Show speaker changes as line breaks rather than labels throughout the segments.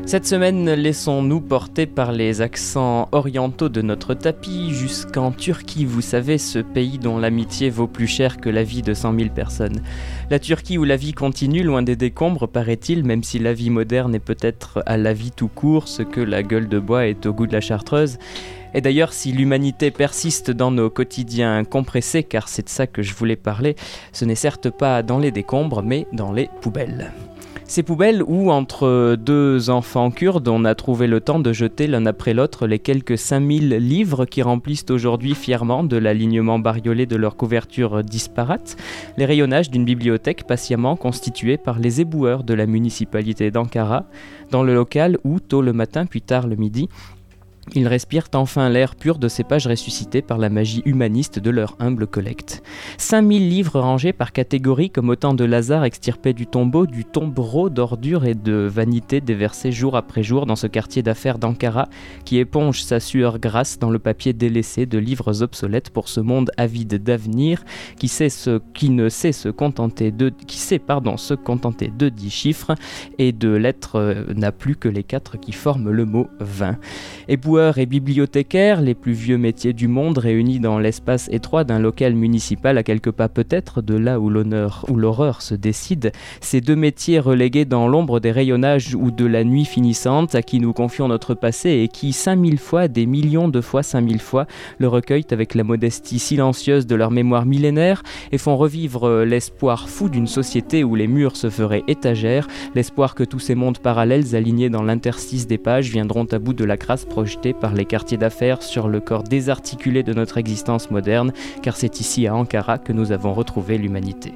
Cette semaine, laissons-nous porter par les accents orientaux de notre tapis jusqu'en Turquie, vous savez, ce pays dont l'amitié vaut plus cher que la vie de 100 000 personnes. La Turquie où la vie continue, loin des décombres, paraît-il, même si la vie moderne est peut-être à la vie tout court, ce que la gueule de bois est au goût de la chartreuse. Et d'ailleurs, si l'humanité persiste dans nos quotidiens compressés, car c'est de ça que je voulais parler, ce n'est certes pas dans les décombres, mais dans les poubelles. Ces poubelles où, entre deux enfants kurdes, on a trouvé le temps de jeter l'un après l'autre les quelques 5000 livres qui remplissent aujourd'hui fièrement de l'alignement bariolé de leurs couvertures disparates, les rayonnages d'une bibliothèque patiemment constituée par les éboueurs de la municipalité d'Ankara, dans le local où, tôt le matin puis tard le midi, ils respirent enfin l'air pur de ces pages ressuscitées par la magie humaniste de leur humble collecte. 5000 livres rangés par catégorie comme autant de Lazare extirpés du tombereau d'ordures et de vanité déversées jour après jour dans ce quartier d'affaires d'Ankara qui éponge sa sueur grasse dans le papier délaissé de livres obsolètes pour ce monde avide d'avenir qui sait se contenter de 10 chiffres et de lettres n'a plus que les 4 qui forment le mot 20. Éboueurs et bibliothécaires, les plus vieux métiers du monde réunis dans l'espace étroit d'un local municipal à quelques pas peut-être de là où l'horreur se décide, ces deux métiers relégués dans l'ombre des rayonnages ou de la nuit finissante à qui nous confions notre passé et qui 5000 fois, des millions de fois 5000 fois, le recueillent avec la modestie silencieuse de leur mémoire millénaire et font revivre l'espoir fou d'une société où les murs se feraient étagères, l'espoir que tous ces mondes parallèles alignés dans l'interstice des pages viendront à bout de la crasse projetée par les quartiers d'affaires sur le corps désarticulé de notre existence moderne, car c'est ici à Ankara que nous avons retrouvé l'humanité.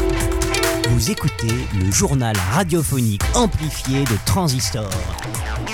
Vous écoutez le journal radiophonique amplifié de Transistor.